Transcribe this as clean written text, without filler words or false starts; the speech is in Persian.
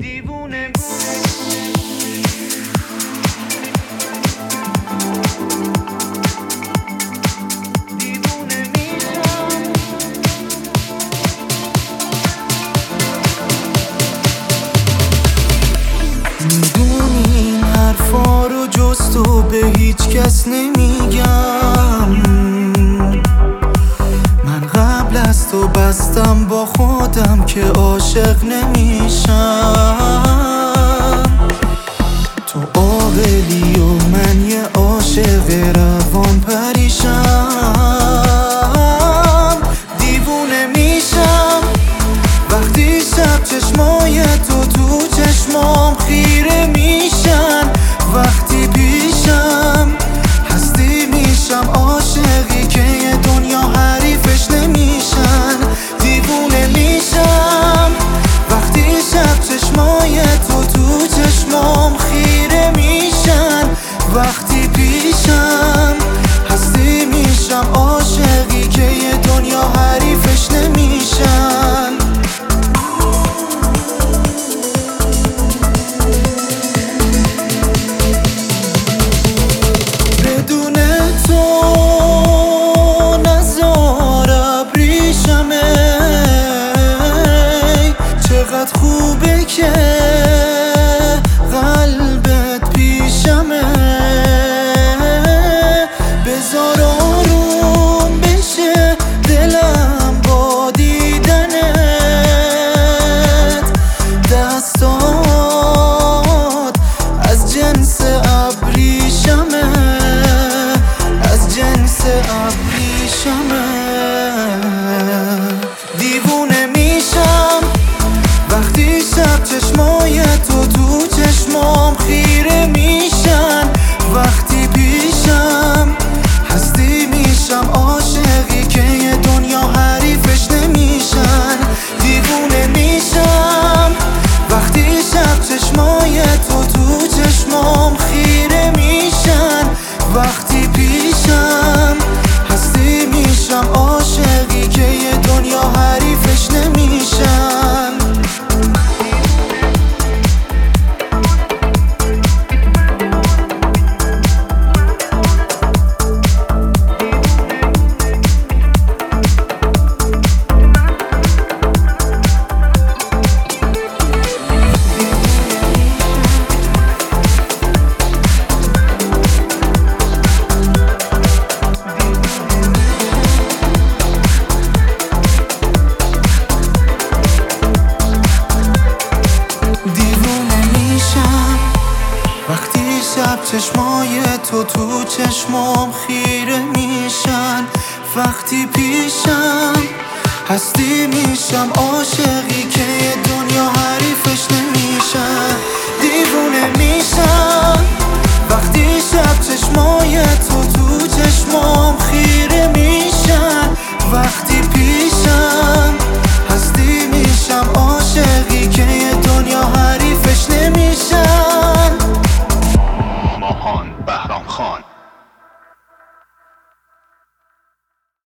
دیوونه میدونی این حرفا رو جز تو به هیچ کس نمیگم. من قبل از تو بستم با خودم که عاشق نمیشم. تو عاقلی و من یه عاشق روان پریشم. دیوونه میشم وقتی شب چشمای تو چشمام خیره میشن. وقتی پیشم هستی میشم عاشقی که یه دنیا حریفش نمیشن. دیوونه میشم وقتی شب چشمای تو چشمام خیره میشن. وقتی پیشم هستی میشم عاشقی که یه دنیا حریفش نمیشن. چقدر خوبه که قلبت پیشمه. بذار آروم بشه دلم با دیدنت. دستات از جنس ابریشمه، از جنس ابریشمه. دیوونه میشم وقتی شب چشمای تو چشمام خیره میشن. وقتی پیشم هستی میشم عاشقی که یه دنیا حریفش نمیشن. دیوونه میشم وقتی شب چشمای تو چشمام خیره میشن. وقتی پیشم هستی میشم عاشقی که یه دنیا حریفش نمیشن. شب چشمای تو چشمام خیره میشن. وقتی پیشم هستی میشم عاشقی که یه دنیا حریفش نمیشن. دیوونه میشم وقتی شب چشمای تو چشمام خیره میشن. وقتی پیشم هستی میشم عاشقی که یه دنیا حریفش نمیشن. ماهان بهرام خان